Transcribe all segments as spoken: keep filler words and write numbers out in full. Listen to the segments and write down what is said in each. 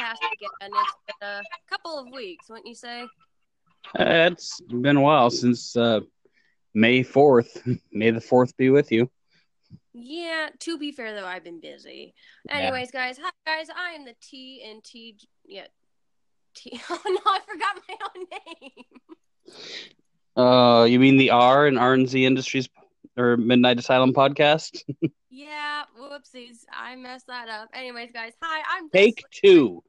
podcast again. It's been a couple of weeks, wouldn't you say? Uh, it's been a while since uh, May fourth. May the fourth be with you. Yeah, to be fair though, I've been busy. Yeah. Anyways, guys, hi guys, I am the T and T. Yeah, T. Oh no, I forgot my own name. Uh, you mean the R and R and Z Industries or Midnight Asylum podcast? Yeah, whoopsies, I messed that up. Anyways, guys, hi, I'm Take Thessalynn. two.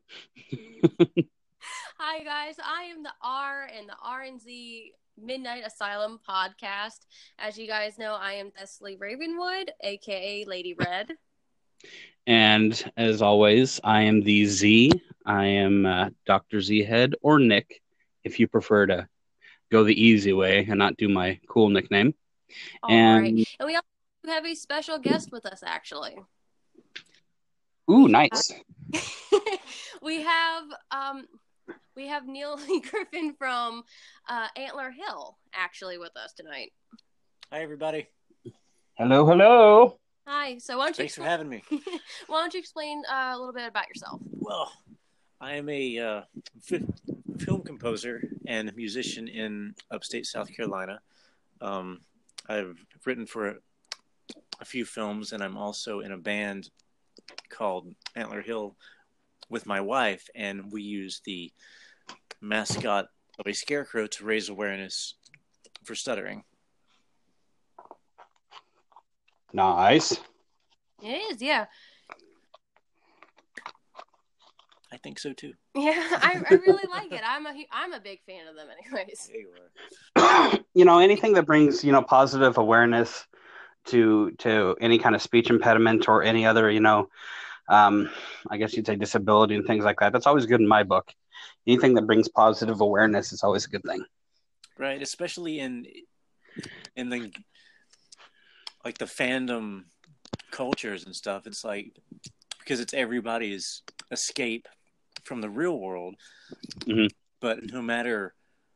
Hi guys, I am the R and the R and Z Midnight Asylum podcast. As you guys know, I am Thessaly Ravenwood, aka Lady Red. And as always, I am the Z. I am uh, Doctor Z Head or Nick, if you prefer to go the easy way and not do my cool nickname. All and right, and we also have a special guest with us, actually. Ooh, we nice. Have, we have um, we have Neil Griffin from uh, Antler Hill actually with us tonight. Hi, everybody. Hello, hello. Hi. So why don't you Thanks for having me. Why don't you explain uh, a little bit about yourself? Well, I am a uh, f- film composer and musician in upstate South Carolina. Um, I've written for a, a few films, and I'm also in a band called Antler Hill with my wife, and we use the mascot of a scarecrow to raise awareness for stuttering. Nice. It is, yeah. I think so too. Yeah, I, I really like it. I'm a I'm a big fan of them, anyways. Yeah, you are. You know, anything that brings, you know, positive awareness to to any kind of speech impediment or any other, you know, um, I guess you'd say disability and things like that. That's always good in my book. Anything that brings positive awareness is always a good thing. Right, especially in in the like the fandom cultures and stuff. It's like because it's everybody's escape from the real world. Mm-hmm. But no matter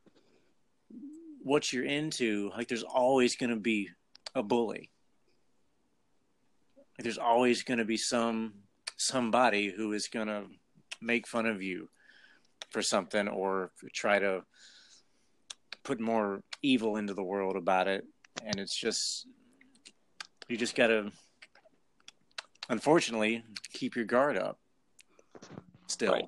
what you're into, like there's always going to be a bully. Like, there's always going to be some somebody who is going to make fun of you for something or try to put more evil into the world about it. And it's just, you just got to, unfortunately, keep your guard up still. Right.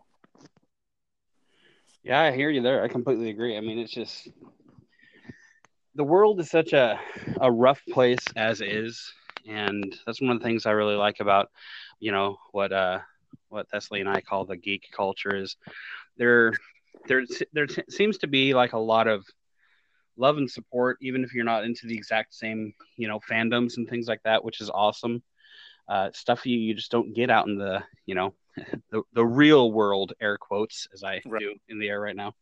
Yeah, I hear you there. I completely agree. I mean, it's just, the world is such a, a rough place as is. And that's one of the things I really like about, you know, what uh, what Thessaly and I call the geek culture is there, there, there seems to be like a lot of love and support, even if you're not into the exact same, you know, fandoms and things like that, which is awesome. Uh, stuff you, you just don't get out in the, you know, the, the real world, air quotes, as I Right. do in the air right now.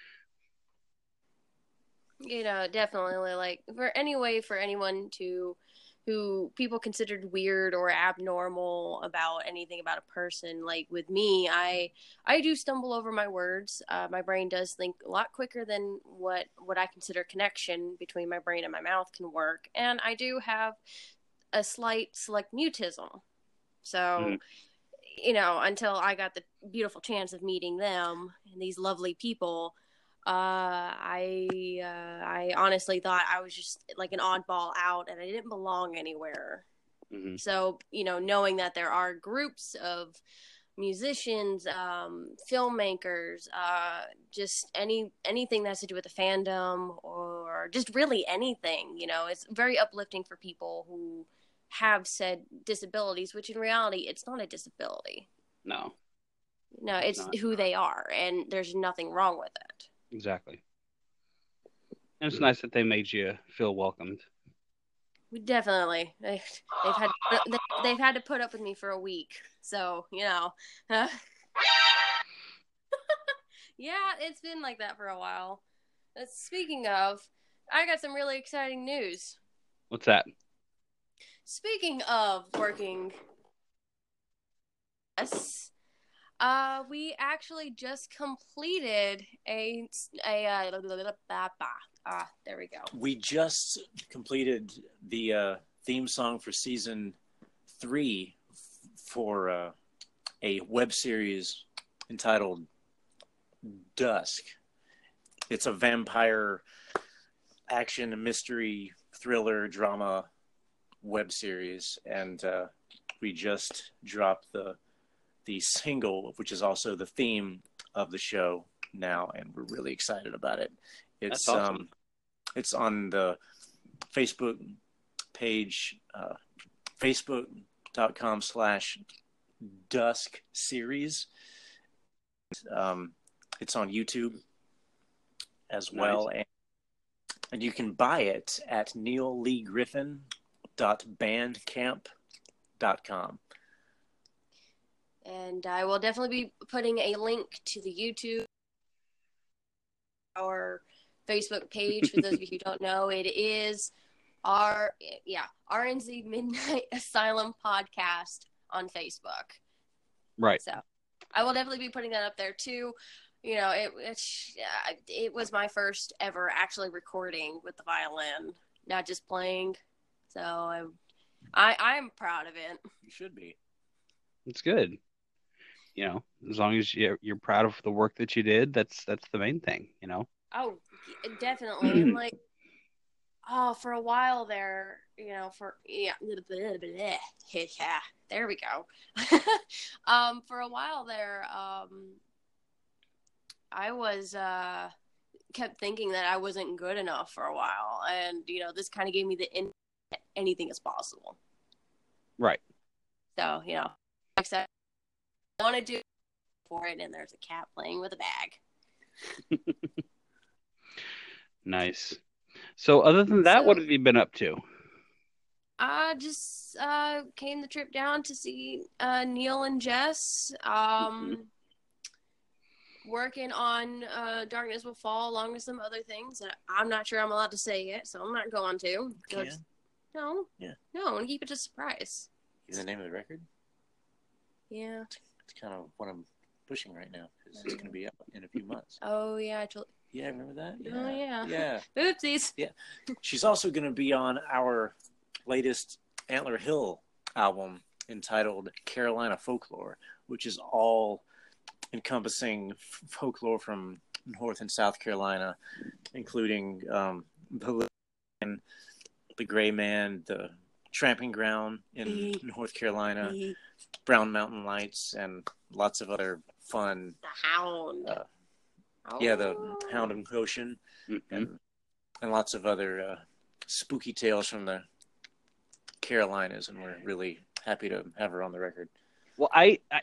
You know, definitely, like, for any way for anyone to, who people considered weird or abnormal about anything about a person, like with me, I I do stumble over my words. Uh, my brain does think a lot quicker than what, what I consider connection between my brain and my mouth can work. And I do have a slight select mutism. So, mm-hmm. you know, until I got the beautiful chance of meeting them and these lovely people, uh, I uh, I honestly thought I was just like an oddball out and I didn't belong anywhere. Mm-hmm. So, you know, knowing that there are groups of musicians, um, filmmakers, uh, just any anything that has to do with the fandom or just really anything, you know, it's very uplifting for people who have said disabilities, which in reality, it's not a disability. No. No, it's not. Who they are, and there's nothing wrong with it. Exactly. And it's nice that they made you feel welcomed. Definitely. They, they've had they, they've had to put up with me for a week. So, you know. Uh, yeah, it's been like that for a while. Uh, speaking of, I got some really exciting news. What's that? Speaking of working, yes, uh, we actually just completed a a uh, ah, there we go. We just completed the uh, theme song for season three for uh, a web series entitled Dusk. It's a vampire action, mystery, thriller, drama web series, and uh, we just dropped the the single, which is also the theme of the show now, and we're really excited about it. It's That's awesome. um, it's on the Facebook page, uh, facebook.com slash dusk series. Um, it's on YouTube as well. Nice. And, and you can buy it at neil lee griffin dot bandcamp dot com. And I will definitely be putting a link to the YouTube, our Facebook page. For those of you who don't know, it is our yeah R N Z Midnight Asylum Podcast on Facebook. Right. So I will definitely be putting that up there too. You know, it it, it was my first ever actually recording with the violin, not just playing. So I'm I I'm proud of it. You should be. It's good. You know, as long as you're, you're proud of the work that you did, that's that's the main thing, you know? Oh, definitely. And like, oh, for a while there, you know, for, yeah, yeah there we go. um, for a while there, um, I was, uh, kept thinking that I wasn't good enough for a while. And, you know, this kind of gave me the in anything is possible. Right. So, you know, like I said, I want to do for it, and there's a cat playing with a bag. Nice. So other than that, So, what have you been up to? I just uh, came the trip down to see uh, Neil and Jess. Um, mm-hmm. Working on uh, Darkness Will Fall, along with some other things that I'm not sure I'm allowed to say yet, so I'm not going to. Can? No. Yeah. No, I want to keep it a surprise. Is the name of the record? Yeah. It's kind of what I'm pushing right now, because it's going to be out in a few months. Oh, yeah, I told. Yeah, remember that? Yeah. Oh, yeah. Yeah. Oopsies. Yeah. She's also going to be on our latest Antler Hill album entitled Carolina Folklore, which is all encompassing f- folklore from North and South Carolina, including um, the, the Gray Man, the Tramping Ground in North Carolina, Brown Mountain Lights, and lots of other fun. The Hound. Uh, oh. Yeah, the Hound of Goshen, mm-hmm. and, and lots of other uh, spooky tales from the Carolinas, and we're really happy to have her on the record. Well, I, I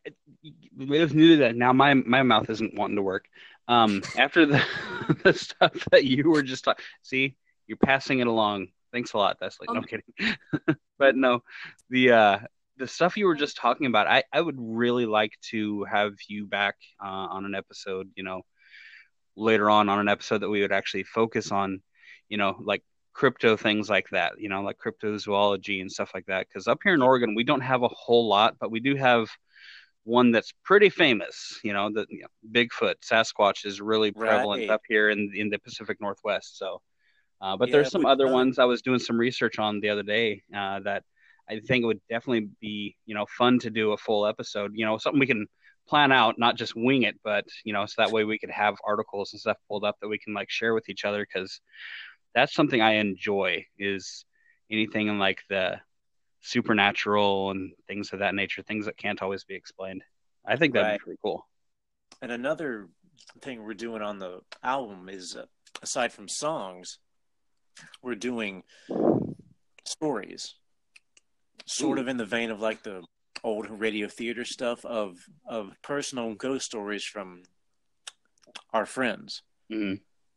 it new to that now. My my mouth isn't wanting to work. Um, after the the stuff that you were just talking, see, you're passing it along. Thanks a lot, Thessaley. No, I'm kidding. But no, the uh, the stuff you were just talking about, I, I would really like to have you back uh, on an episode, you know, later on on an episode that we would actually focus on, you know, like crypto things like that, you know, like cryptozoology and stuff like that. Because up here in Oregon, we don't have a whole lot, but we do have one that's pretty famous, you know, the you know, Bigfoot, Sasquatch is really prevalent right. up here in in the Pacific Northwest. So, uh, but yeah, there's some other done. ones I was doing some research on the other day uh, that I think it would definitely be, you know, fun to do a full episode, you know, something we can plan out, not just wing it, but, you know, so that way we could have articles and stuff pulled up that we can like share with each other. Cause that's something I enjoy, is anything in like the supernatural and things of that nature, things that can't always be explained. I think that'd right. be pretty cool. And another thing we're doing on the album is, uh, aside from songs, we're doing stories, sort Ooh. of in the vein of like the old radio theater stuff of of personal ghost stories from our friends. Mm-hmm.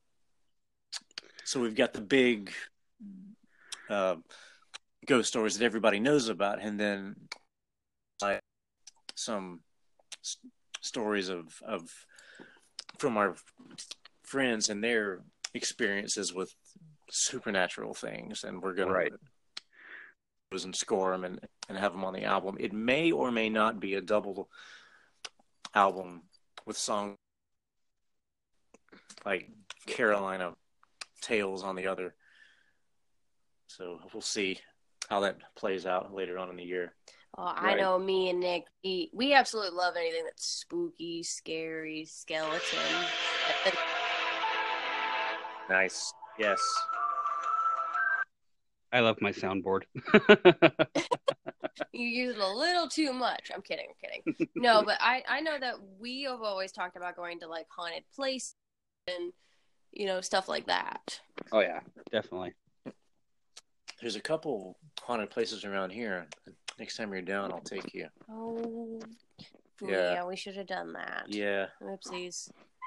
So we've got the big uh, ghost stories that everybody knows about, and then like some s- stories of of from our friends and their experiences with supernatural things, and we're gonna right. and score them and, and have them on the album. It may or may not be a double album with songs like Carolina Tales on the other. So we'll see how that plays out later on in the year. Oh, I Right. know me and Nick, we, we absolutely love anything that's spooky, scary, skeleton. Nice. Yes. I love my soundboard. You use it a little too much. I'm kidding, I'm kidding. No, but I, I know that we have always talked about going to like haunted places and, you know, stuff like that. Oh yeah, definitely. There's a couple haunted places around here. Next time you're down, I'll take you. Oh, Yeah. yeah, we should have done that. Yeah. Oopsies.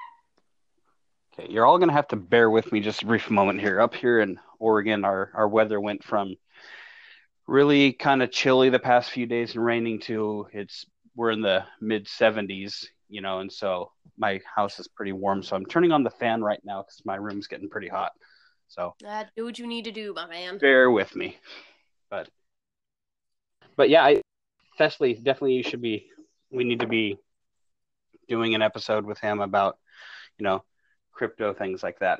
Okay, you're all gonna have to bear with me just a brief moment here. Up here in Oregon, our our weather went from really kind of chilly the past few days and raining to it's we're in the mid seventies, you know, and so my house is pretty warm. So I'm turning on the fan right now because my room's getting pretty hot. So Uh, do what you need to do, my man. bear with me. But but yeah, I Thessley, definitely you should be we need to be doing an episode with him about, you know, crypto things like that.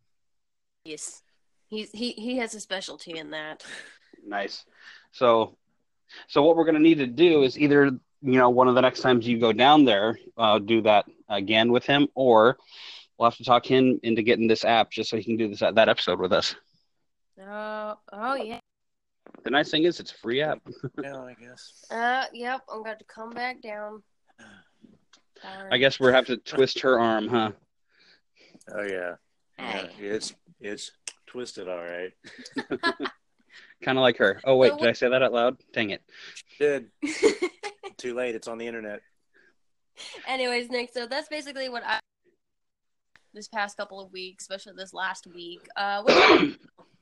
Yes. He's he, he has a specialty in that. Nice. So so what we're going to need to do is either, you know, one of the next times you go down there, uh, do that again with him, or we'll have to talk him into getting this app just so he can do this that episode with us. Oh, oh yeah. The nice thing is it's a free app. Yeah, I guess. Uh, yep. I'm going to come back down. I guess we'll have to twist her arm, huh? Oh yeah. Hey. Yeah, it's it's twisted, all right. Kind of like her. Oh wait, So did I say that out loud? Dang it. Did. Too late. It's on the internet. Anyways, Nick. So that's basically what I this past couple of weeks, especially this last week. Uh, what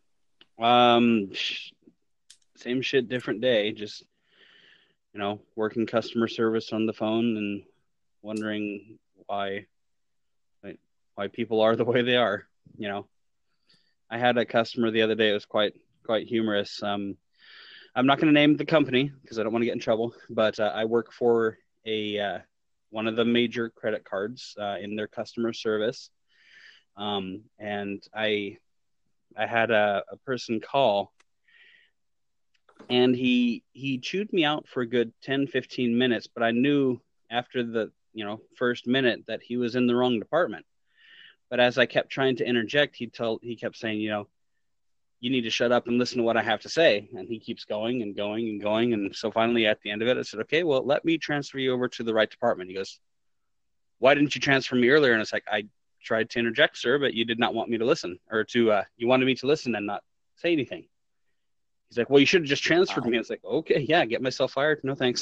Um, same shit, different day. Just, you know, working customer service on the phone and wondering why, like, why people are the way they are. You know, I had a customer the other day. It was quite quite humorous. Um, I'm not going to name the company because I don't want to get in trouble. But uh, I work for a uh, one of the major credit cards uh, in their customer service, um, and I I had a, a person call. And he he chewed me out for a good ten, fifteen minutes, but I knew after the, you know, first minute that he was in the wrong department. But as I kept trying to interject, he told he kept saying, you know, you need to shut up and listen to what I have to say. And he keeps going and going and going. And so finally at the end of it, I said, okay, well, let me transfer you over to the right department. He goes, why didn't you transfer me earlier? And it's like, I tried to interject, sir, but you did not want me to listen, or to, uh, you wanted me to listen and not say anything. He's like, well, you should have just transferred wow. me. I was like, okay, yeah, get myself fired. No, thanks.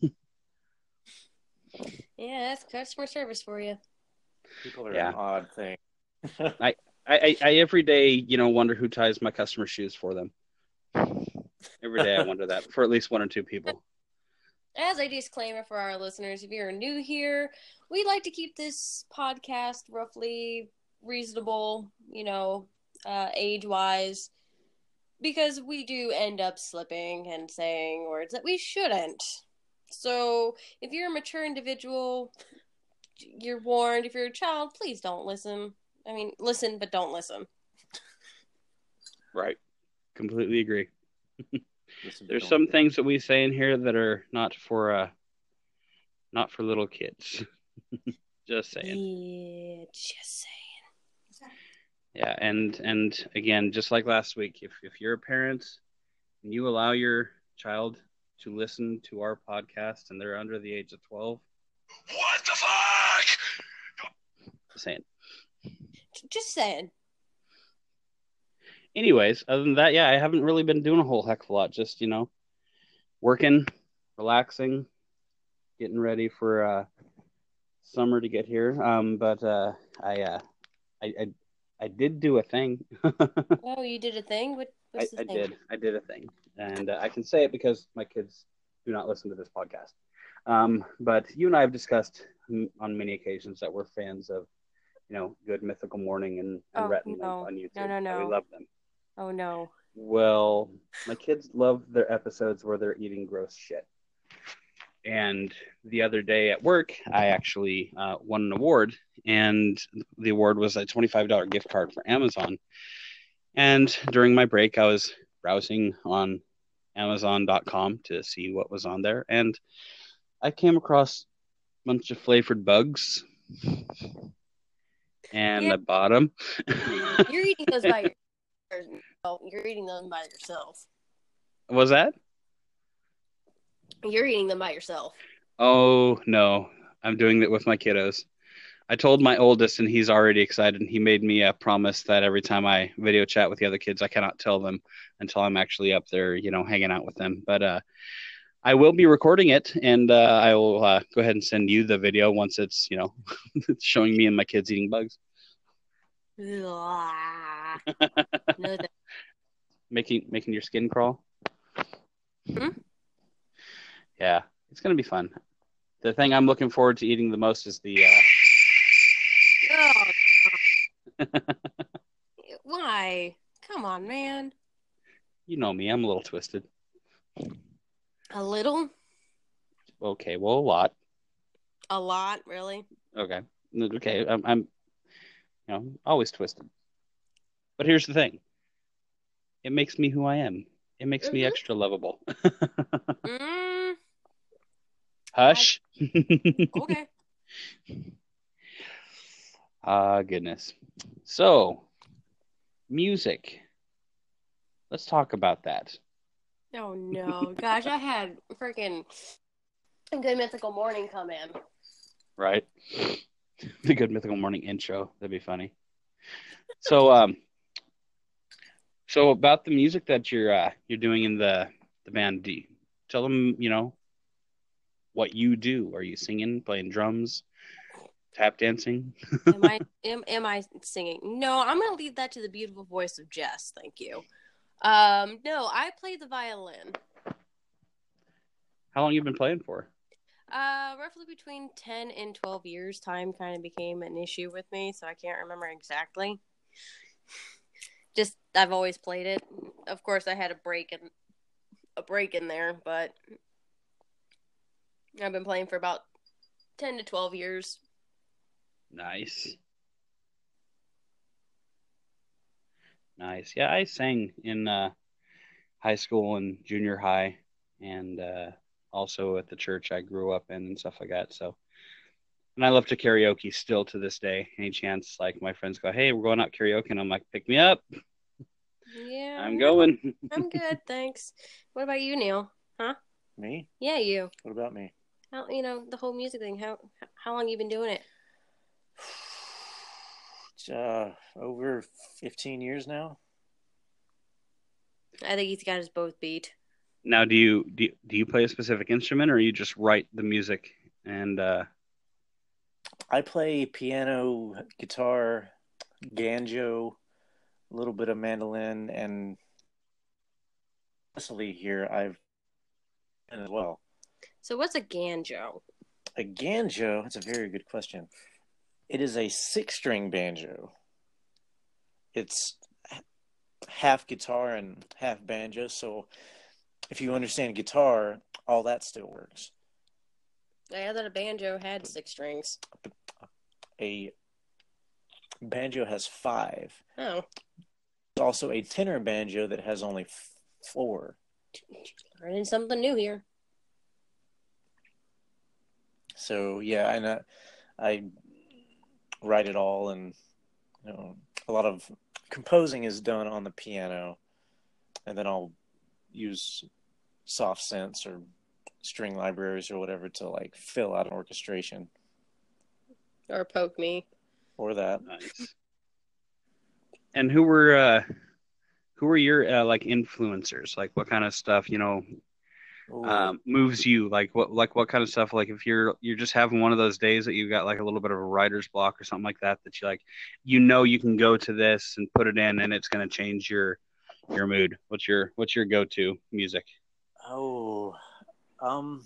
Yeah, that's customer service for you. People are yeah. an odd thing. I, I, I every day, you know, wonder who ties my customer shoes for them. Every day I wonder that for at least one or two people. As a disclaimer for our listeners, if you're new here, we like to keep this podcast roughly reasonable, you know, uh, age-wise, because we do end up slipping and saying words that we shouldn't. So if you're a mature individual, you're warned. If you're a child, please don't listen. I mean, listen, but don't listen. Right. Completely agree. Listen, There's don't. some things that we say in here that are not for uh, not for little kids. Just saying. Yeah, just saying. Yeah, and and again, just like last week, if if you're a parent and you allow your child to listen to our podcast and they're under the age of twelve, what the fuck? Just saying. Just saying. Anyways, other than that, yeah, I haven't really been doing a whole heck of a lot. Just, you know, working, relaxing, getting ready for uh, summer to get here. Um, but uh, I, uh, I, I, I did do a thing. Oh, you did a thing? What? What's I, the I thing? did. I did a thing, and uh, I can say it because my kids do not listen to this podcast. Um, but you and I have discussed on many occasions that we're fans of, you know, Good Mythical Morning and, and Oh, Rhett and no. on YouTube. No, no, no. We love them. Oh, no. Well, my kids love their episodes where they're eating gross shit. And the other day at work, I actually uh, won an award, and the award was a twenty-five dollars gift card for Amazon. And during my break, I was browsing on amazon dot com to see what was on there, and I came across a bunch of flavored bugs, and Yeah. I bought them. You're eating those by yourself. Oh, you're eating them by yourself. Was that? You're eating them by yourself. Oh, no. I'm doing it with my kiddos. I told my oldest, and he's already excited. He made me a promise that every time I video chat with the other kids, I cannot tell them until I'm actually up there, you know, hanging out with them. But uh, I will be recording it, and uh, I will uh, go ahead and send you the video once it's, you know, showing me and my kids eating bugs. no, that- making making your skin crawl. Hmm? Yeah, it's gonna be fun. The thing I'm looking forward to eating the most is the. Uh... Oh, why? Come on, man. You know me, I'm a little twisted. A little? Okay, well, a lot. A lot, really? Okay, okay, I'm, I'm, you know, always twisted. But here's the thing. It makes me who I am. It makes mm-hmm. me extra lovable. mm. Hush. Okay. Ah, uh, goodness. So, music. Let's talk about that. Oh, no. Gosh, I had freaking a Good Mythical Morning come in. Right. The Good Mythical Morning intro. That'd be funny. So, um, so about the music that you're uh, you're doing in the the band, do you, tell them, you know, what you do. Are you singing, playing drums, tap dancing? am I am, am I singing? No, I'm gonna leave that to the beautiful voice of Jess. Thank you. Um, no, I play the violin. How long you been playing for? Uh, roughly between ten and twelve years. Time kind of became an issue with me, so I can't remember exactly. Just I've always played it. Of course, I had a break in a break in there, but I've been playing for about ten to twelve years. Nice. Nice. Yeah, I sang in uh, high school and junior high, and uh, also at the church I grew up in and stuff like that. So, and I love to karaoke still to this day. Any chance, like my friends go, "Hey, we're going out karaoke," and I'm like, "Pick me up." Yeah, I'm going. I'm good, thanks. What about you, Neil? Huh? Me? Yeah, you. What about me? How, you know, the whole music thing. How how long you been doing it? Uh, over fifteen years now. I think he's got us both beat. Now, do you do you, do you play a specific instrument, or you just write the music? And uh... I play piano, guitar, banjo, a little bit of mandolin, and honestly, here I've as well. So, what's a banjo? A banjo? That's a very good question. It is a six-string banjo. It's half guitar and half banjo, so if you understand guitar, all that still works. I thought a banjo had six strings. A banjo has five. Oh. There's also a tenor banjo that has only four. Learning something new here. So, yeah, and I, I write it all, and you know, a lot of composing is done on the piano, and then I'll use soft synths or string libraries or whatever to like fill out an orchestration. Or poke me. Or that. Nice. And who were uh, who were your uh, like influencers? Like what kind of stuff, you know, um, moves you? Like what like what kind of stuff? Like if you're you're just having one of those days that you've got like a little bit of a writer's block or something like that, that you like, you know, you can go to this and put it in, and it's going to change your your mood. What's your what's your go-to music? Oh, um,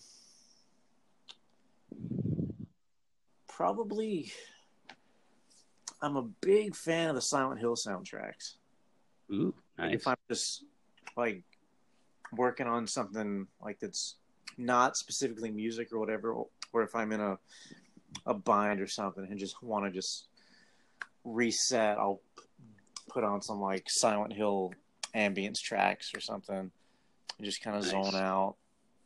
probably. I'm a big fan of the Silent Hill soundtracks. Ooh, nice. Like if I'm just like working on something like that's not specifically music or whatever, or if I'm in a a bind or something and just want to just reset, I'll put on some like Silent Hill ambience tracks or something You just kind of Nice. zone out.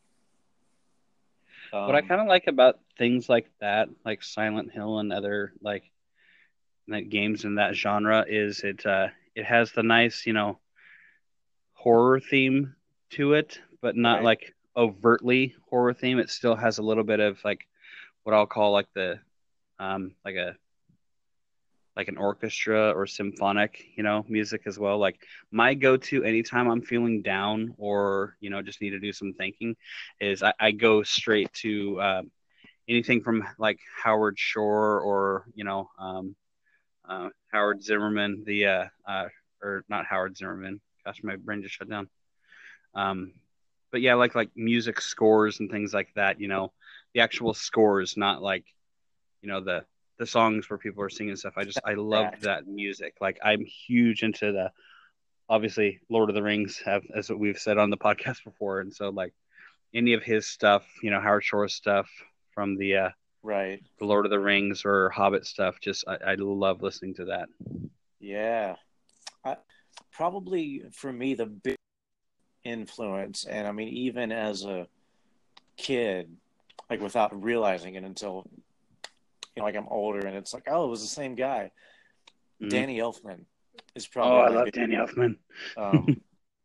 Um, What I kind of like about things like that, like Silent Hill and other like, like games in that genre, is it uh, it has the nice, you know, horror theme to it, but not Right. like overtly horror theme. It still has a little bit of like what I'll call like the um, like a like an orchestra or symphonic, you know, music as well. Like my go-to anytime I'm feeling down or, you know, just need to do some thinking is I, I go straight to uh, anything from like Howard Shore or, you know, um, uh, Howard Zimmerman, the, uh, uh, or not Howard Zimmerman. Gosh, my brain just shut down. Um, but yeah, like, like music scores and things like that, you know, the actual scores, not like, you know, the, the songs where people are singing stuff. I just I loved that music. Like I'm huge into the obviously Lord of the Rings have as what we've said on the podcast before, and so like any of his stuff, you know, Howard Shore stuff from the uh, right. the Lord of the Rings or Hobbit stuff. Just I, I love listening to that. Yeah, I, probably for me the big influence, and I mean even as a kid, like without realizing it until you know, like I'm older, and it's like, oh, it was the same guy. Mm-hmm. Danny Elfman is probably. Oh, I love big, Danny Elfman. Um,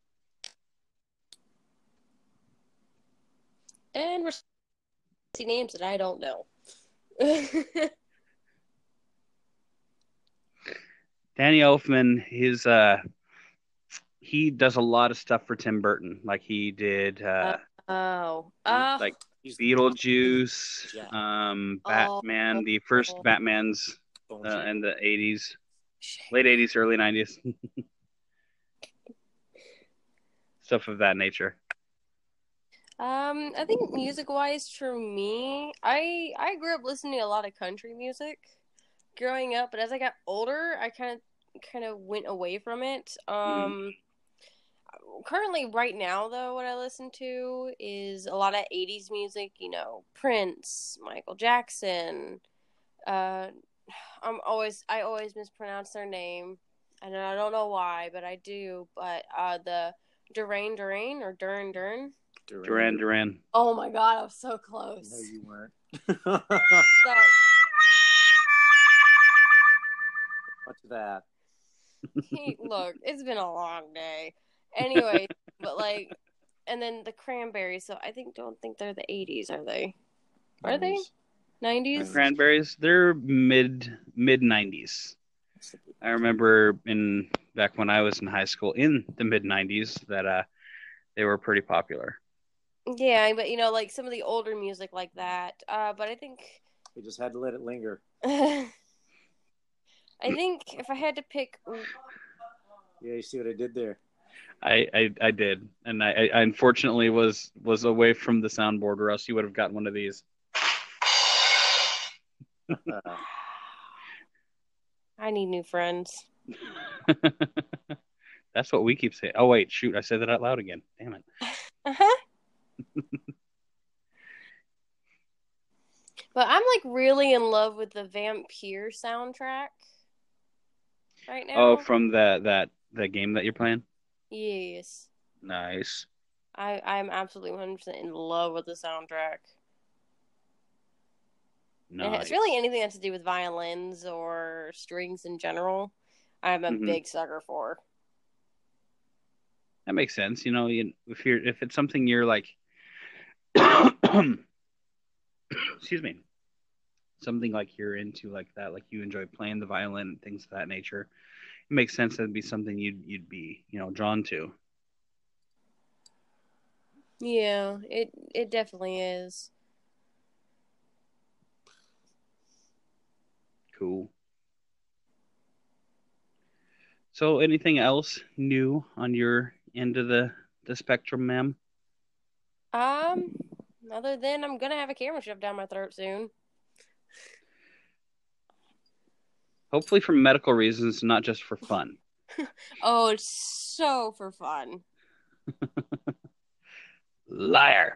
and we're names that I don't know. Danny Elfman, his uh, he does a lot of stuff for Tim Burton. Like he did. Uh, uh, oh, uh, like. Beetlejuice, yeah. um, Batman, oh. the first Batmans uh, in the eighties, late eighties, early nineties, stuff of that nature. Um, I think music-wise, for me, I I grew up listening to a lot of country music growing up, but as I got older, I kind of kind of went away from it. Um. Mm-hmm. Currently, right now, though, what I listen to is a lot of eighties music, you know, Prince, Michael Jackson. Uh, I'm always, I always mispronounce their name, and I don't know why, but I do. But uh, the Duran Duran or Duran Duran? Duran Duran. Oh my God, I was so close. No, you weren't. so, What's that? He, look, it's been a long day. Anyway, but like, and then the Cranberries. So I think don't think they're the eighties, are they? Are they nineties? The Cranberries, they're mid mid nineties. I remember in back when I was in high school in the mid nineties that uh they were pretty popular. Yeah, but you know, like some of the older music like that. Uh, but I think we just had to let it linger. I think if I had to pick, yeah, you see what I did there. I, I, I did, and I, I unfortunately was was away from the soundboard, or else you would have gotten one of these. I need new friends. That's what we keep saying. Oh wait, shoot! I said that out loud again. Damn it. Uh-huh. But I'm like really in love with the Vampire soundtrack right now. Oh, from the that the game that you're playing? Yes. Nice. I, I'm absolutely one hundred percent in love with the soundtrack. Nice. And it's really anything that has to do with violins or strings in general. I'm a mm-hmm. big sucker for. That makes sense. You know, you, if you're if it's something you're like, excuse me, something like you're into like that, like you enjoy playing the violin and things of that nature. It makes sense that'd be something you'd you'd be, you know, drawn to. Yeah, it it definitely is. Cool. So, anything else new on your end of the the spectrum, ma'am? Um, other than I'm gonna have a camera shoved down my throat soon. Hopefully for medical reasons, not just for fun. Oh, it's so for fun. Liar.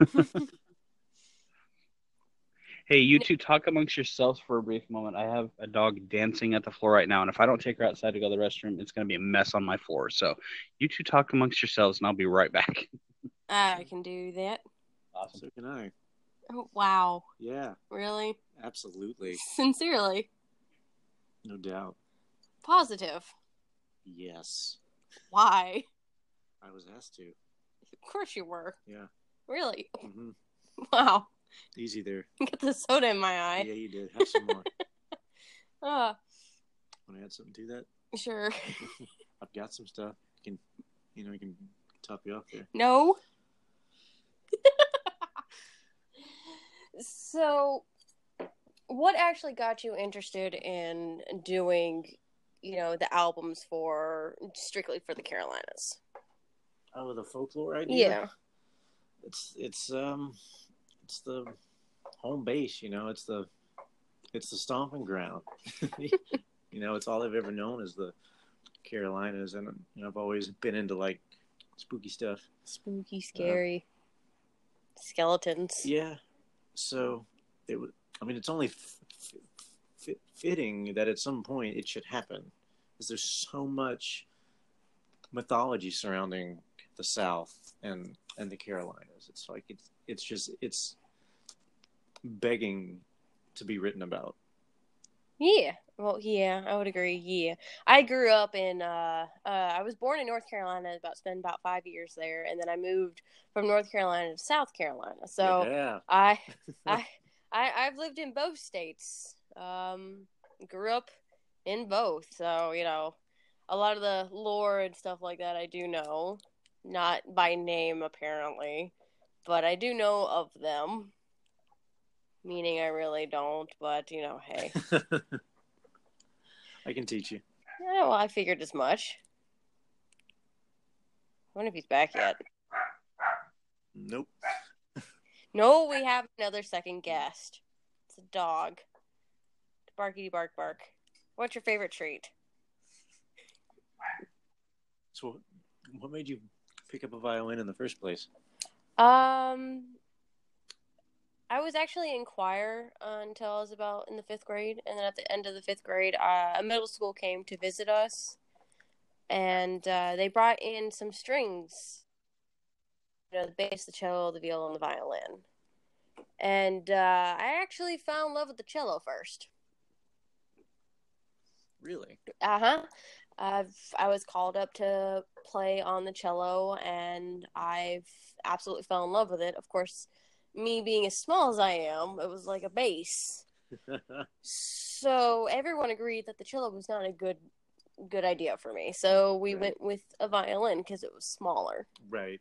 Hey, you two talk amongst yourselves for a brief moment. I have a dog dancing at the floor right now, and if I don't take her outside to go to the restroom, it's going to be a mess on my floor. So you two talk amongst yourselves, and I'll be right back. I can do that. Awesome. So can I. Oh, wow. Yeah. Really? Absolutely. Sincerely. No doubt. Positive. Yes. Why? I was asked to. Of course you were. Yeah. Really? Mm-hmm. Wow. Easy there. Get the soda in my eye. Yeah, you did. Have some more. Uh, Want to add something to that? sure. I've got some stuff. You can, you know, you can top you off there. No. So, what actually got you interested in doing, you know, the albums for strictly for the Carolinas? Oh, the folklore idea. Yeah. It's it's um it's the home base. You know, it's the it's the stomping ground. You know, it's all I've ever known is the Carolinas, and you know, I've always been into like spooky stuff. Spooky, scary uh, skeletons. Yeah. So it was. I mean, it's only f- f- fitting that at some point it should happen, because there's so much mythology surrounding the South and and the Carolinas. It's like it's it's just it's begging to be written about. Yeah. Well, yeah, I would agree. Yeah. I grew up in, uh, uh, I was born in North Carolina, about spent about five years there, and then I moved from North Carolina to South Carolina. So yeah. I, I, I, I've lived in both states. Um, grew up in both. So, you know, a lot of the lore and stuff like that I do know. Not by name, apparently, but I do know of them. Meaning I really don't, but, you know, hey. I can teach you. Yeah, well, I figured as much. I wonder if he's back yet. Nope. No, we have another second guest. It's a dog. Barkity bark bark. What's your favorite treat? So, what made you pick up a violin in the first place? Um... I was actually in choir uh, until I was about in the fifth grade, and then at the end of the fifth grade, uh, a middle school came to visit us, and uh, they brought in some strings, you know, the bass, the cello, the viola, and the violin. And uh, I actually fell in love with the cello first. Really? Uh-huh. I've, I was called up to play on the cello, and I've absolutely fell in love with it. Of course, me being as small as I am, it was like a bass. So everyone agreed that the cello was not a good good idea for me. So we right. went with a violin because it was smaller. Right.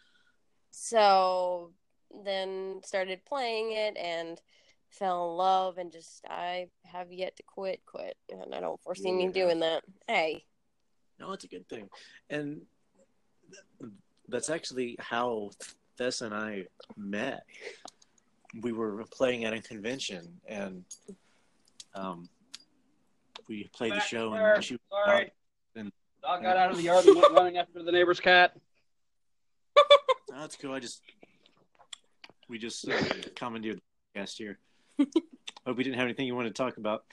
So then started playing it and fell in love, and just I have yet to quit quit. And I don't foresee yeah. me doing that. Hey. No, it's a good thing. And that's actually how Tess and I met. We were playing at a convention, and um, we played Back the show. There. And she was Sorry. Out, and dog got out of the yard and went running after the neighbor's cat. Oh, that's cool. I just we just uh, commandeered the guest here. Hope we didn't have anything you wanted to talk about.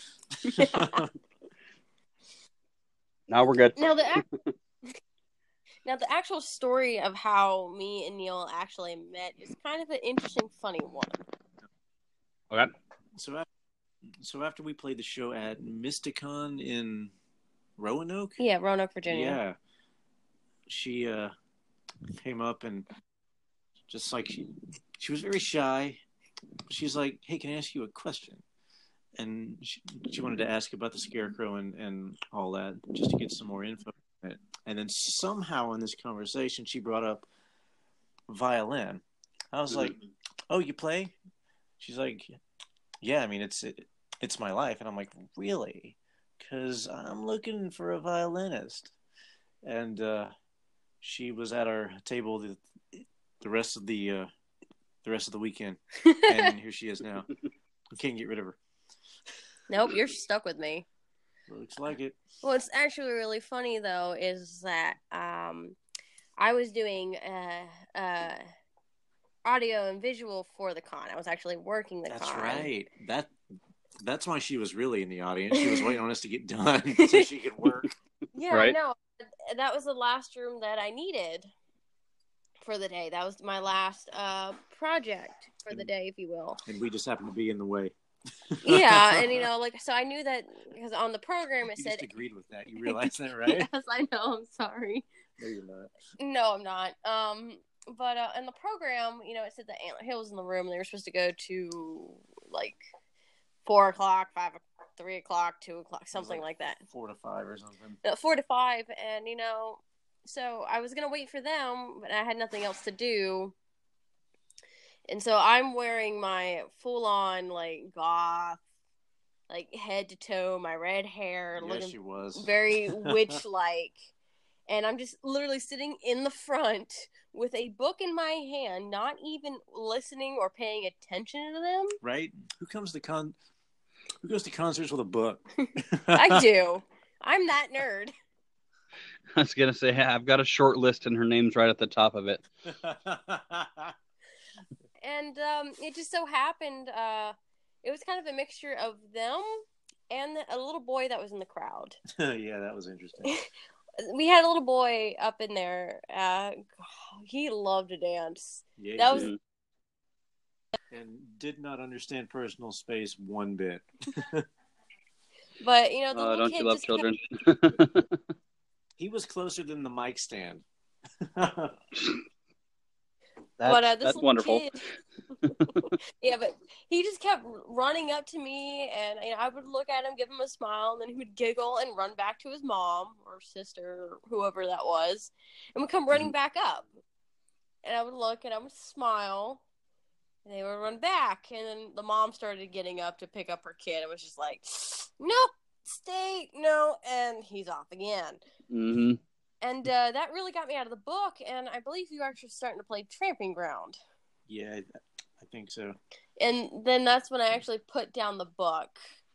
Now we're good. Now the. Now, the actual story of how me and Neil actually met is kind of an interesting, funny one. Okay. So, after, so after we played the show at Mysticon in Roanoke? Yeah, Roanoke, Virginia. Yeah. She uh, came up and just like, she, she was very shy. She's like, hey, can I ask you a question? And she, she wanted to ask about the Scarecrow and, and all that, just to get some more info. And then somehow in this conversation, she brought up violin. I was like, "Oh, you play?" She's like, "Yeah, I mean, it's it, it's my life." And I'm like, "Really?" Because I'm looking for a violinist. And uh, she was at our table the the rest of the uh, the rest of the weekend, and here she is now. We can't get rid of her. Nope, you're stuck with me. Looks like it. What's actually really funny, though, is that um, I was doing uh, uh, audio and visual for the con. I was actually working the That's con. That's right. That That's why she was really in the audience. She was waiting on us to get done so she could work. Yeah, right? I know. That was the last room that I needed for the day. That was my last uh, project for the day, if you will. And we just happened to be in the way. Yeah, and you know, like, so I knew that because on the program it you said. Just agreed with that. You realize that, right? Yes, I know. I'm sorry. No, you're not. No, I'm not. Um, but uh, in the program, you know, it said that Antler Hill was in the room, and they were supposed to go to like four o'clock, five, three o'clock, two o'clock, something like, like that. Four to five or something. Uh, four to five, and you know, so I was gonna wait for them, but I had nothing else to do. And so I'm wearing my full-on, like, goth, like, head to toe, my red hair. Yes, looking she was. Very witch-like. And I'm just literally sitting in the front with a book in my hand, not even listening or paying attention to them. Right? Who comes to con? Who goes to concerts with a book? I do. I'm that nerd. I was going to say, I've got a short list, and her name's right at the top of it. And um, it just so happened, uh, it was kind of a mixture of them and a little boy that was in the crowd. Yeah, that was interesting. We had a little boy up in there. Uh, he loved to dance. Yeah, that was, did. And did not understand personal space one bit. But you know, the uh, little don't kid you love just children? Kept... He was closer than the mic stand. That's, but uh, this that's wonderful. Kid... Yeah, but he just kept running up to me, and you know, I would look at him, give him a smile, and then he would giggle and run back to his mom or sister, or whoever that was, and would come running mm-hmm. back up. And I would look, and I would smile, and they would run back. And then the mom started getting up to pick up her kid. It was just like, nope, stay, no, and he's off again. Mm-hmm. And uh, that really got me out of the book, and I believe you were actually starting to play Tramping Ground. Yeah, I, I think so. And then that's when I actually put down the book,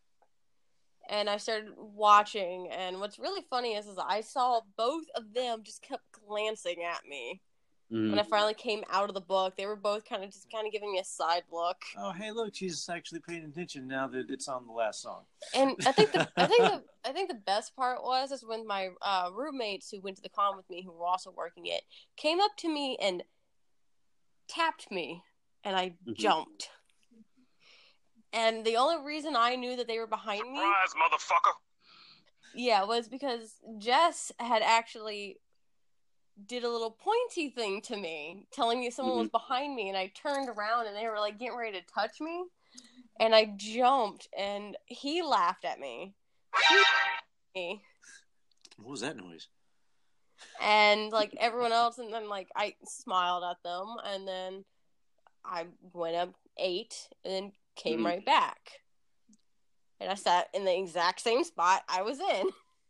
and I started watching, and what's really funny is, is I saw both of them just kept glancing at me. Mm. When I finally came out of the book, they were both kind of just kind of giving me a side look. Oh, hey, look, she's actually paying attention now that it's on the last song. And I think the I think the I think the best part was is when my uh, roommates who went to the con with me, who were also working it, came up to me and tapped me, and I mm-hmm. jumped. And the only reason I knew that they were behind Surprise, me, motherfucker, yeah, was because Jess had actually did a little pointy thing to me, telling me someone mm-hmm. was behind me, and I turned around and they were like getting ready to touch me, and I jumped, and he laughed at me. He... What was that noise? And like everyone else, and then like I smiled at them, and then I went up, ate, and then came mm-hmm. right back, and I sat in the exact same spot I was in.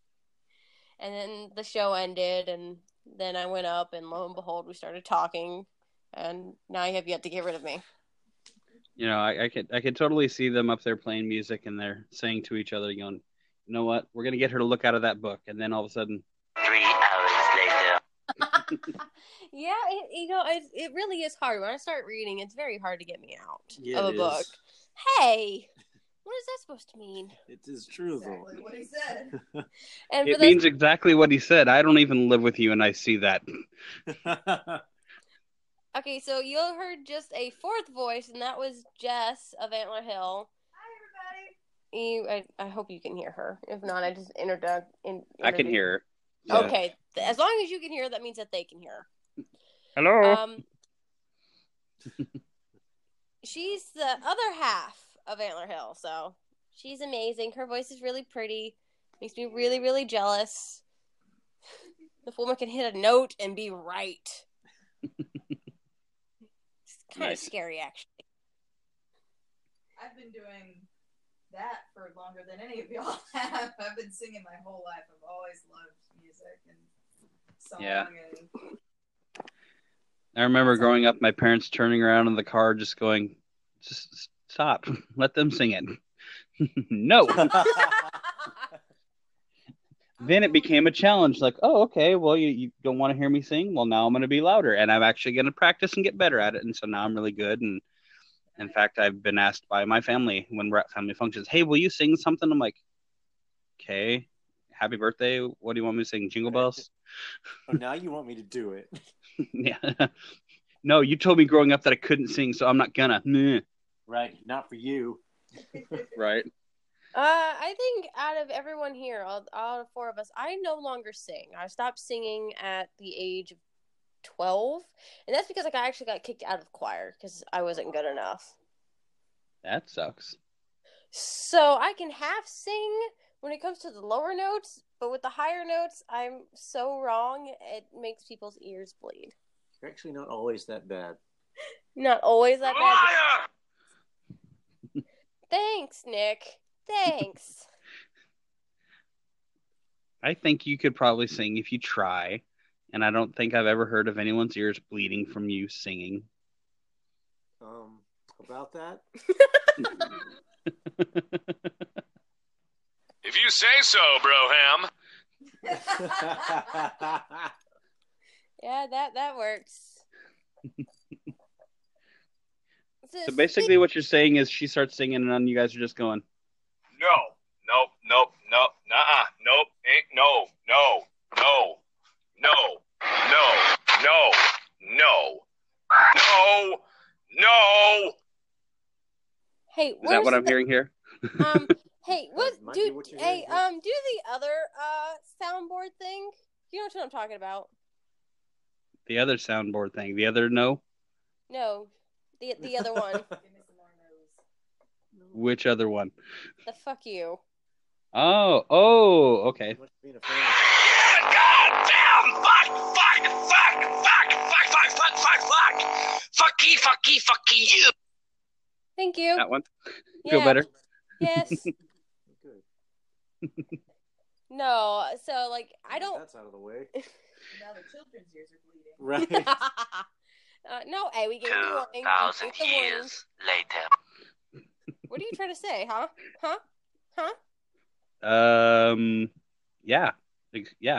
And then the show ended, and then I went up, and lo and behold, we started talking, and now you have yet to get rid of me. You know, I, I could I could totally see them up there playing music, and they're saying to each other, going, "You know what? We're gonna get her to look out of that book," and then all of a sudden, three hours later. Yeah, it, you know, it it really is hard. When I start reading, it's very hard to get me out yeah, of a book. Is. Hey. What is that supposed to mean? It is true, exactly though. What he said. And it those... means exactly what he said. I don't even live with you, and I see that. Okay, so you heard just a fourth voice, and that was Jess of Antler Hill. Hi, everybody. You, I, I hope you can hear her. If not, I just introduced. In, I can hear her. Yeah. Okay, as long as you can hear her, that means that they can hear her. Hello. Um, she's the other half of Antler Hill, so she's amazing. Her voice is really pretty. Makes me really, really jealous. The woman can hit a note and be right. It's kind nice. Of scary, actually. I've been doing that for longer than any of y'all have. I've been singing my whole life. I've always loved music and song. Yeah. And... I remember growing up, my parents turning around in the car, just going, "Just stop. Let them sing it." No. Then it became a challenge. Like, oh, okay, well, you, you don't want to hear me sing? Well, now I'm going to be louder, and I'm actually going to practice and get better at it. And so now I'm really good. And in fact, I've been asked by my family when we're at family functions, "Hey, will you sing something?" I'm like, okay, happy birthday. What do you want me to sing? Jingle Bells? Oh, now you want me to do it? Yeah. No, you told me growing up that I couldn't sing, so I'm not gonna. Meh. Right, not for you. Right. Uh, I think out of everyone here, all, all four of us, I no longer sing. I stopped singing at the age of twelve, and that's because like I actually got kicked out of choir because I wasn't good enough. That sucks. So I can half sing when it comes to the lower notes, but with the higher notes, I'm so wrong, it makes people's ears bleed. You're actually not always that bad. Not always that bad. Liar! Thanks, Nick. Thanks. I think you could probably sing if you try, and I don't think I've ever heard of anyone's ears bleeding from you singing. Um, about that? If you say so, Broham. Yeah, that that works. So basically what you're saying is she starts singing and then you guys are just going, No. Nope. Nope. Nope. Nuh-uh. Nope. Ain't no. No. No. No. No. No. No. No. No. Hey, is that what I'm the, hearing here? Um, hey, what might be do? what you're Hey, hearing, yeah. um, do the other uh soundboard thing. You know what I'm talking about? The other soundboard thing. The other no? No, the the other one. Give me some more nose. Which other one? The fuck you. Oh, oh, okay. Much being a fan. God damn! Fuck! Fuck! Fuck! Fuck! Fuck! Fuck! Fuck! Fuck! Fuck! Fucky! Fucky! Fucky! You! Thank you. That one. Feel Yeah. better? Yes. Good. No. So like, I don't. That's out of the way. Now the children's ears are bleeding. Right. uh, no, hey, we gave the warning. Two We thousand gave the warning. years later. What are you trying to say, huh? Huh? Huh? Um, yeah. Ex- Yeah.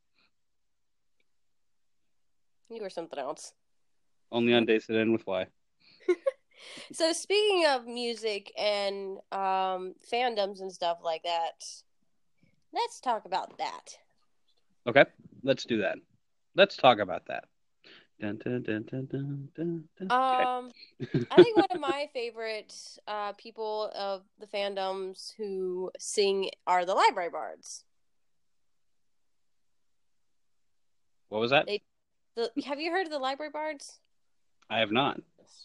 You were something else. Only on days that end with Y. So speaking of music and um, fandoms and stuff like that, let's talk about that. Okay, let's do that. Let's talk about that. Dun, dun, dun, dun, dun, dun, dun. Okay. Um, I think one of my favorite uh, people of the fandoms who sing are the Library Bards. What was that? They, the, have you heard of the Library Bards? I have not.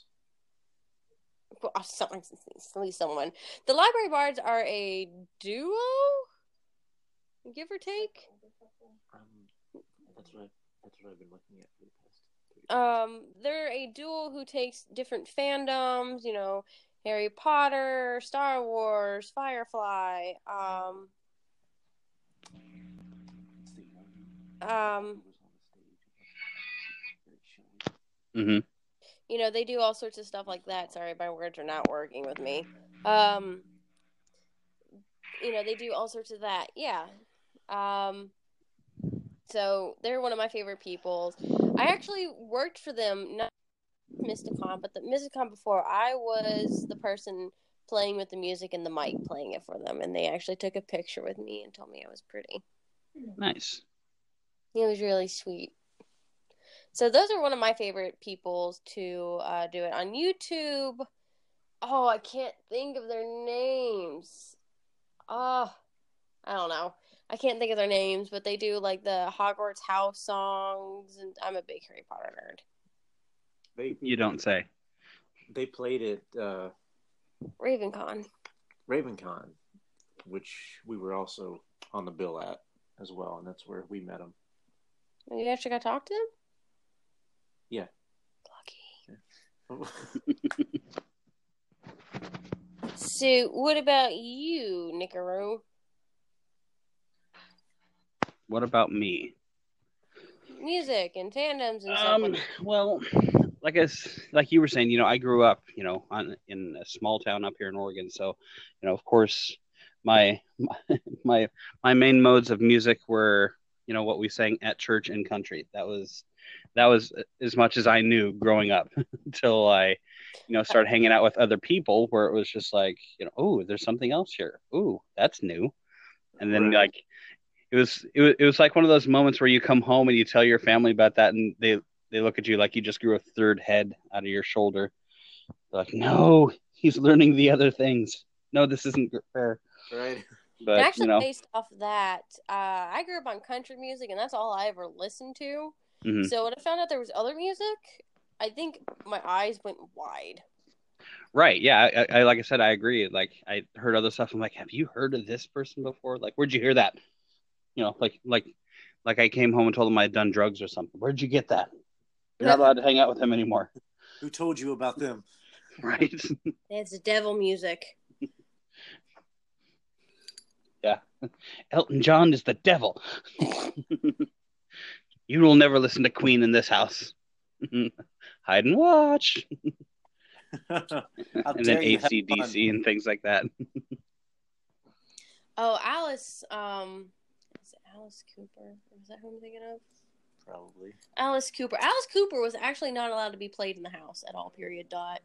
Well, someone, at least someone. The Library Bards are a duo, give or take. Um, that's what I, that's what I've been looking at for the past three Um, they're a duo who takes different fandoms, you know, Harry Potter, Star Wars, Firefly. Um, um, Mm-hmm. you know, they do all sorts of stuff like that. Sorry, my words are not working with me. Um, you know, they do all sorts of that. Yeah. Um, so they're one of my favorite people. I actually worked for them, not Mysticon, but the Mysticon before. I was the person playing with the music and the mic playing it for them, and they actually took a picture with me and told me I was pretty. Nice. It was really sweet. So those are one of my favorite people to uh, do it on YouTube. Oh, I can't think of their names. Oh, I don't know. I can't think of their names, but they do like the Hogwarts house songs, and I'm a big Harry Potter nerd. They You don't say. they played at uh, RavenCon. RavenCon, which we were also on the bill at as well, and that's where we met them. You actually got to talk to them? Yeah. Lucky. So, what about you, Nickaroo? What about me? Music and fandoms and stuff Um, like well, like I, s- like you were saying, you know, I grew up, you know, on in a small town up here in Oregon. So, you know, of course, my my my main modes of music were, you know, what we sang at church and country. That was that was as much as I knew growing up until I, you know, started hanging out with other people where it was just like, you know, oh, there's something else here. Ooh, that's new. And then Right. like it was it was it was like one of those moments where you come home and you tell your family about that, and they they look at you like you just grew a third head out of your shoulder. They're like, no, he's learning the other things. No, this isn't fair. Right. But And actually, you know, based off of that, uh, I grew up on country music, and that's all I ever listened to. mhm. So when I found out there was other music, I think my eyes went wide. Right? Yeah, I, I like I said, I agree. Like I heard other stuff. I'm like, have you heard of this person before? Like, where'd you hear that? You know, like like like I came home and told them I'd done drugs or something. Where'd you get that? You're not allowed to hang out with him anymore. Who told you about them? Right? It's devil music. Yeah. Elton John is the devil. You will never listen to Queen in this house. Hide and watch. How And then dare you have A C D C fun. and things like that. Oh, Alice. Um, is it Alice Cooper? Is that who I'm thinking of? Probably. Alice Cooper. Alice Cooper was actually not allowed to be played in the house at all. Period. Dot.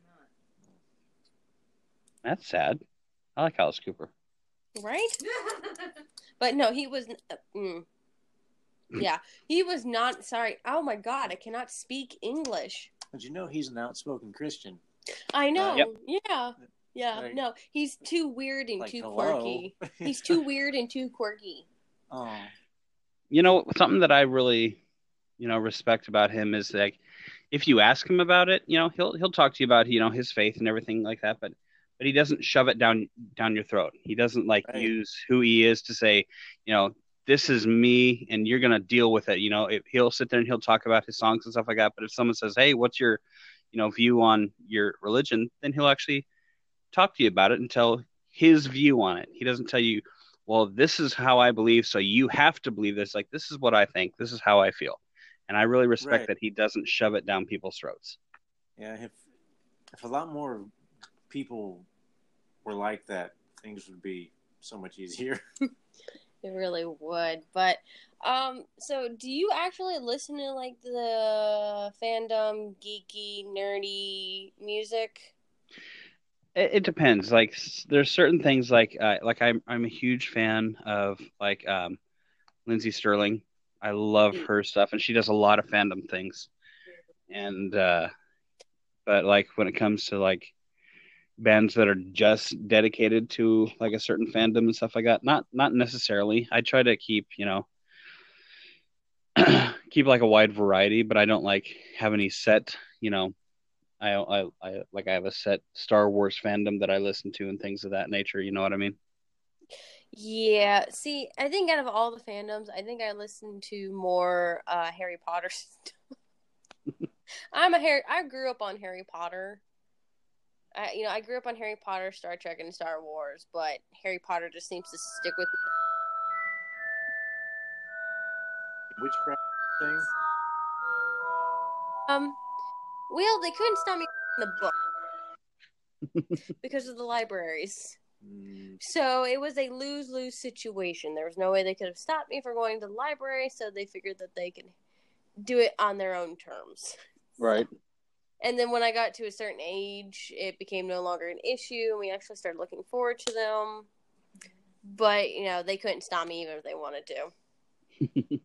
That's sad. I like Alice Cooper. Right? But no, he was. Uh, mm. Yeah, he was not. Sorry. Oh my God, I cannot speak English. But you know he's an outspoken Christian. I know. Yep. Yeah. Yeah. Like- no, he's too weird and Like, too hello? quirky. He's too weird and too quirky. Oh. You know, something that I really, you know, respect about him is like, if you ask him about it, you know, he'll he'll talk to you about, you know, his faith and everything like that, but but he doesn't shove it down down your throat. He doesn't like Right. use who he is to say, you know, this is me and you're gonna deal with it. You know, if he'll sit there and he'll talk about his songs and stuff like that. But if someone says, hey, what's your, you know, view on your religion, then he'll actually talk to you about it and tell his view on it. He doesn't tell you, well, this is how I believe, so you have to believe this. Like, this is what I think. This is how I feel. And I really respect Right. that he doesn't shove it down people's throats. Yeah, if if a lot more people were like that, things would be so much easier. It really would. But um so do you actually listen to like the fandom geeky nerdy music? It, it depends. Like, s- there's certain things like uh, like I'm I'm a huge fan of like um, Lindsay Sterling. I love her stuff, and she does a lot of fandom things. And uh, but like when it comes to like bands that are just dedicated to like a certain fandom and stuff like that, not not necessarily. I try to keep, you know, keep like a wide variety, but I don't like have any set, you know, I, I I like I have a set Star Wars fandom that I listen to and things of that nature, you know what I mean? Yeah, see, I think out of all the fandoms, I think I listen to more uh Harry Potter stuff. I'm a Harry I grew up on Harry Potter. I, you know, I grew up on Harry Potter, Star Trek, and Star Wars, but Harry Potter just seems to stick with me. Witchcraft thing. Um, well, they couldn't stop me from the book because of the libraries. Mm, So it was a lose-lose situation. There was no way they could have stopped me from going to the library, so they figured that they could do it on their own terms. Right. And then when I got to a certain age, it became no longer an issue, and we actually started looking forward to them. But, you know, they couldn't stop me even if they wanted to.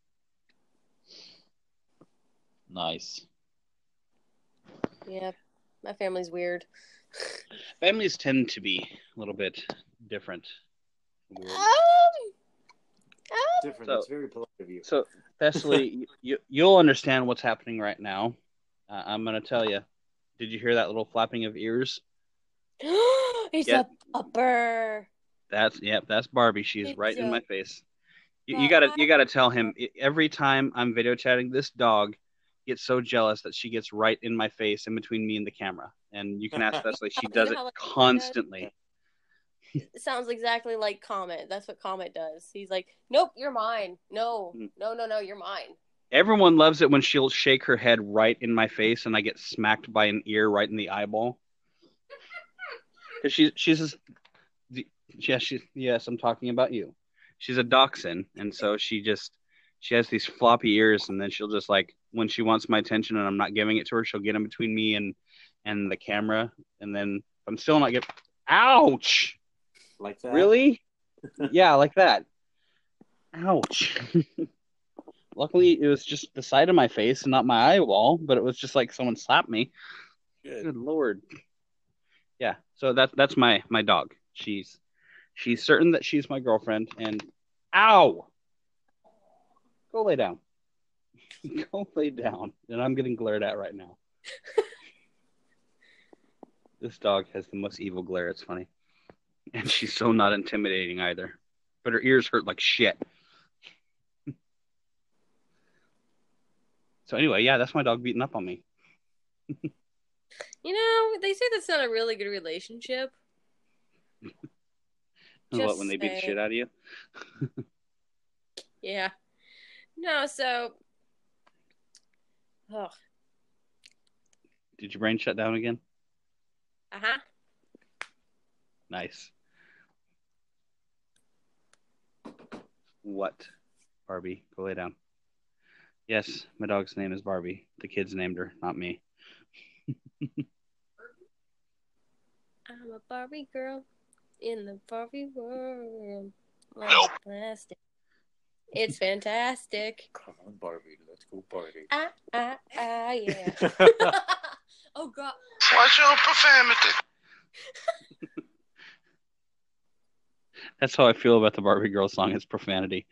Nice. Yeah, my family's weird. Families tend to be a little bit different. Weird. Um, um, different. So- That's very polite of you. So, Thessaly, you you'll understand what's happening right now. Uh, I'm gonna tell you. Did you hear that little flapping of ears? it's Yep. a upper. That's yep. That's Barbie. She's It's right in a- my face. You, you gotta you gotta tell him i- every time I'm video chatting. This dog gets so jealous that she gets right in my face, in between me and the camera. And you can ask Thessaly. She You does know it how, like, she does? constantly. It sounds exactly like Comet. That's what Comet does. He's like, nope, you're mine. No, Mm. no, no, no, you're mine. Everyone loves it when she'll shake her head right in my face and I get smacked by an ear right in the eyeball. Because she, she's just, yeah, she, yes, I'm talking about you. She's a dachshund, and so she just, she has these floppy ears, and then she'll just like, when she wants my attention and I'm not giving it to her, she'll get in between me and, and the camera, and then I'm still not getting, ouch! Like that. Really? Yeah, like that. Ouch. Luckily, it was just the side of my face and not my eye wall, but it was just like someone slapped me. Good. Good Lord. Yeah, so that that's my my dog. She's she's certain that she's my girlfriend, and ow! Go lay down. Go lay down. And I'm getting glared at right now. This dog has the most evil glare. It's funny. And she's so not intimidating either. But her ears hurt like shit. So anyway, yeah, that's my dog beating up on me. You know, they say that's not a really good relationship. What, Just when they beat the saying. shit out of you? Yeah. No, so. Oh. Did your brain shut down again? Uh huh. Nice. What? Barbie, go lay down. Yes, my dog's name is Barbie. The kids named her, not me. I'm a Barbie girl in the Barbie world. Like Nope. plastic. It's fantastic. Come on, Barbie. Let's go party. Ah, ah, ah, yeah. Oh, God. Watch your profanity. That's how I feel about the Barbie Girl song. It's profanity.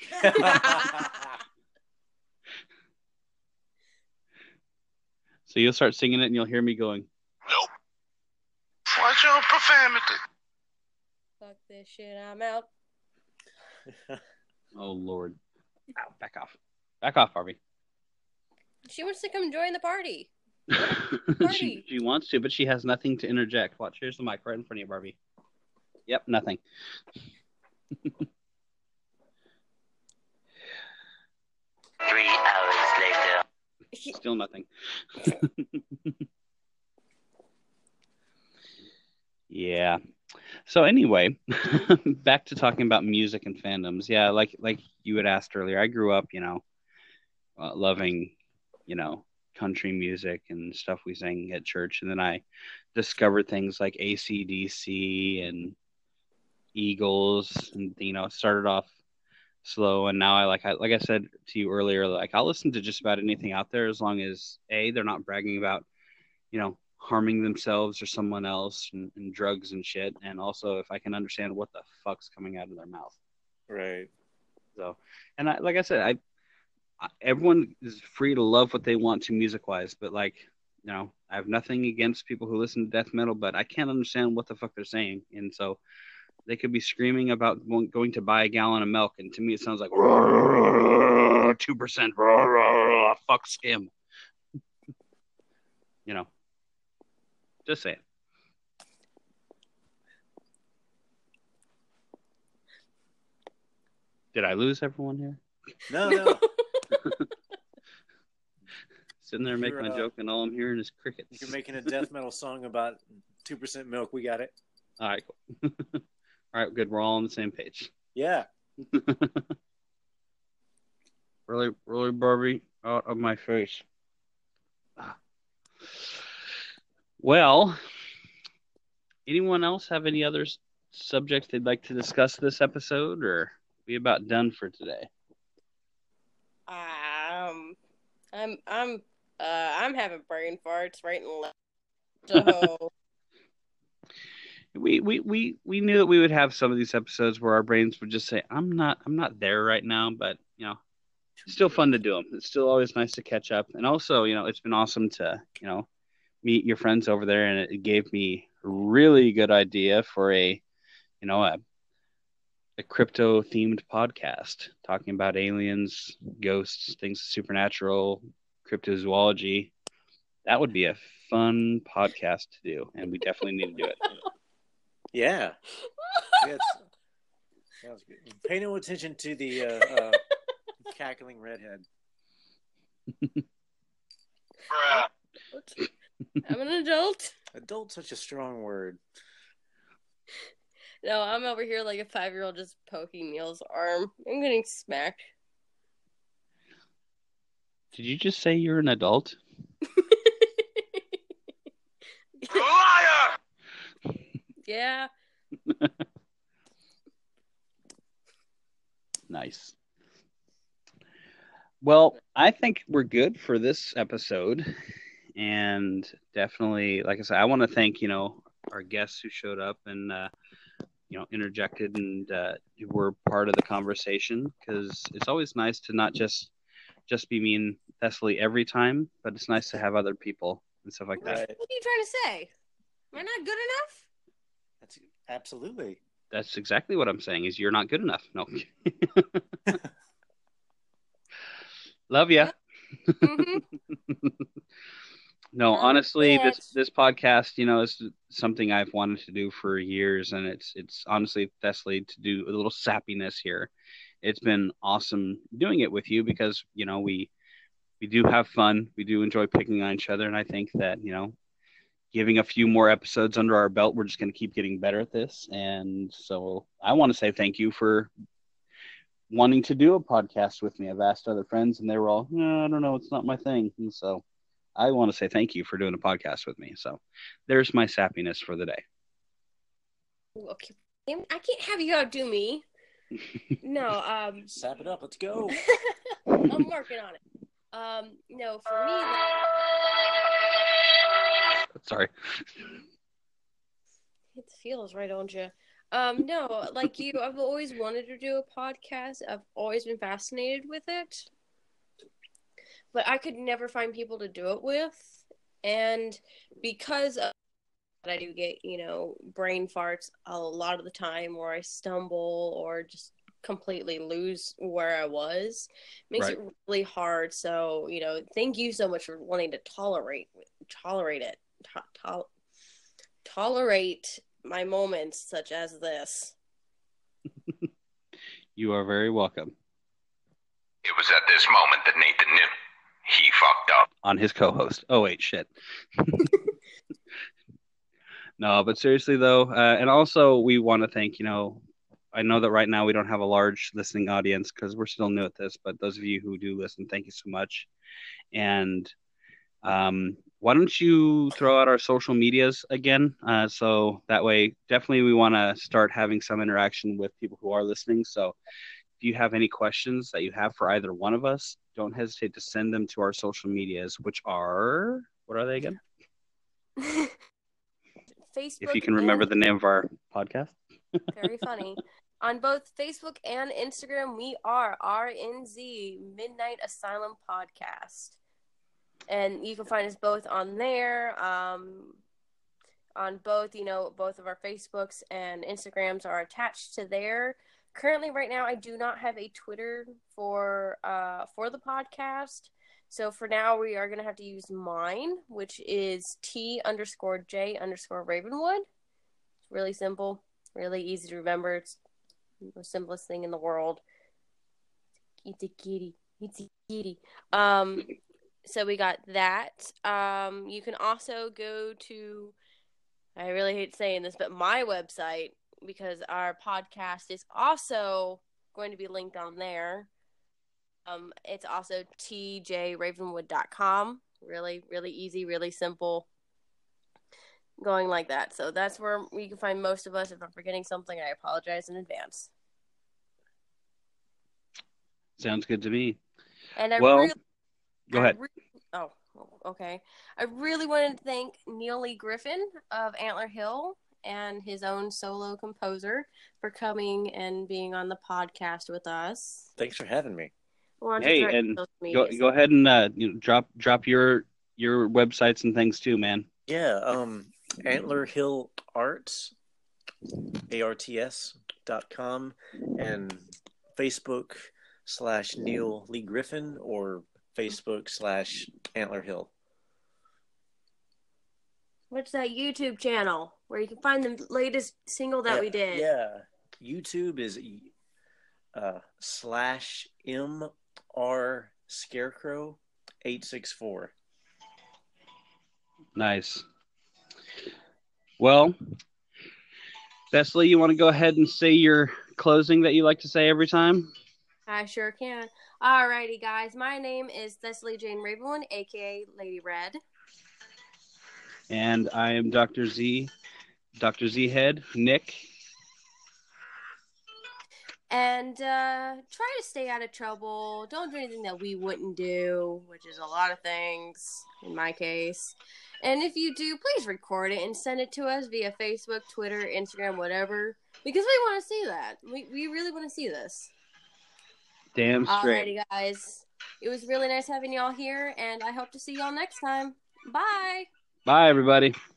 So you'll start singing it and you'll hear me going, Nope. Watch your profanity. Fuck this shit, I'm out. oh, Lord. Ow, back off. Back off, Barbie. She wants to come join the party. she, Party. she wants to, but she has nothing to interject. Watch, here's the mic right in front of you, Barbie. Yep, nothing. Three hours later. Still nothing. Yeah. So anyway, back to talking about music and fandoms. Yeah, like like you had asked earlier, I grew up, you know, uh, loving, you know, country music and stuff we sang at church, and then I discovered things like A C D C and Eagles, and you know, started off slow, and now I like I like I said to you earlier, like I'll listen to just about anything out there as long as A, they're not bragging about, you know, harming themselves or someone else and, and drugs and shit, and also if I can understand what the fuck's coming out of their mouth. Right. So, and I like I said, I, I everyone is free to love what they want to music wise, but like, you know, I have nothing against people who listen to death metal, but I can't understand what the fuck they're saying, and so they could be screaming about going to buy a gallon of milk, and to me it sounds like two percent. Fuck skim. You know, just say it. Did I lose everyone here? No, no. Sitting there making You're, a uh, joke, and all I'm hearing is crickets. You're making a death metal song about two percent milk. We got it. All right, cool. All right, good. We're all on the same page. Yeah. Really, really, Barbie, out of my face. Well, anyone else have any other s- subjects they'd like to discuss this episode, or are we about done for today? Um, I'm I'm uh I'm having brain farts right and left. So We, we we we knew that we would have some of these episodes where our brains would just say, "I'm not I'm not there right now," but you know, it's still fun to do them. It's still always nice to catch up, and also, you know, it's been awesome to you know meet your friends over there, and it gave me a really good idea for a you know a a crypto themed podcast talking about aliens, ghosts, things supernatural, cryptozoology. That would be a fun podcast to do, and we definitely need to do it. Yeah. Yeah, it's- sounds good. Pay no attention to the uh, uh, cackling redhead. Bruh. I'm an adult. Adult, such a strong word. No, I'm over here like a five year old just poking Neil's arm. I'm getting smacked. Did you just say you're an adult? Liar! Yeah. Nice. Well, I think we're good for this episode. And definitely, like I said, I want to thank, you know, our guests who showed up and, uh, you know, interjected and uh, were part of the conversation, because it's always nice to not just just be me and Thessaly every time, but it's nice to have other people and stuff like that. Right. What are you trying to say? Am I not good enough? That's absolutely. That's exactly what I'm saying, is you're not good enough. No. Love ya. Mm-hmm. No, Love honestly, it. this this podcast, you know, is something I've wanted to do for years, and it's it's honestly, Thessaly, to do a little sappiness here. It's been awesome doing it with you, because, you know, we we do have fun. We do enjoy picking on each other, and I think that, you know, giving a few more episodes under our belt, we're just going to keep getting better at this. And so I want to say thank you for wanting to do a podcast with me. I've asked other friends, and they were all, no, I don't know, it's not my thing. And so I want to say thank you for doing a podcast with me. So there's my sappiness for the day. Okay. I can't have you outdo me. No, um, Sap it up. Let's go. I'm working on it. Um, no, for me, like, Sorry. it feels right, don't you? Um, no, like you, I've always wanted to do a podcast. I've always been fascinated with it, but I could never find people to do it with. And because of that, I do get, you know, brain farts a lot of the time, or I stumble or just completely lose where I was. Makes Right. it really hard. So, you know, thank you so much for wanting to tolerate tolerate it. To- to- tolerate my moments such as this. You are very welcome. It was at this moment that Nathan knew he fucked up. On his co-host. Oh, wait, shit. No, but seriously, though, uh, and also we want to thank, you know, I know that right now we don't have a large listening audience because we're still new at this, but those of you who do listen, thank you so much. And um, why don't you throw out our social medias again? Uh, so that way, definitely we want to start having some interaction with people who are listening. So if you have any questions that you have for either one of us, don't hesitate to send them to our social medias, which are, what are they again? Facebook. If you can remember and- the name of our podcast. Very funny. On both Facebook and Instagram, we are R N Z Midnight Asylum Podcast. And you can find us both on there. Um, on both, you know, both of our Facebooks and Instagrams are attached to there. Currently, right now, I do not have a Twitter for uh, for the podcast. So for now, we are going to have to use mine, which is T underscore J underscore Ravenwood. It's really simple, really easy to remember. It's the simplest thing in the world. It's a kitty. It's a kitty. Um, so we got that. Um, you can also go to, I really hate saying this, but my website, because our podcast is also going to be linked on there. Um, it's also t j ravenwood dot com. Really, really easy, really simple. Going like that. So that's where you can find most of us. If I'm forgetting something, I apologize in advance. Sounds good to me. And I Well, really, go I ahead. re- oh, okay. I really wanted to thank Neil Lee Griffin of Antler Hill and his own solo composer for coming and being on the podcast with us. Thanks for having me. Why don't you Hey, direct and social go medias? go ahead and uh, you know, drop drop your your websites and things too, man. Yeah, um, Antler Hill Arts, A R T S dot com, and Facebook slash Neil Lee Griffin, or Facebook slash Antler Hill. What's that YouTube channel where you can find the latest single that yeah, we did? Yeah, YouTube is uh, slash M R Scarecrow eight six four. Nice. Well, Thessaly, you want to go ahead and say your closing that you like to say every time? I sure can. Alrighty, guys. My name is Thessaly Jane Ravenwood, aka Lady Red. And I am Doctor Z, Doctor Z Head, Nick. And uh, try to stay out of trouble. Don't do anything that we wouldn't do, which is a lot of things in my case. And if you do, please record it and send it to us via Facebook, Twitter, Instagram, whatever. Because we want to see that. We we really want to see this. Damn straight. Alrighty, guys. It was really nice having y'all here, and I hope to see y'all next time. Bye. Bye, everybody.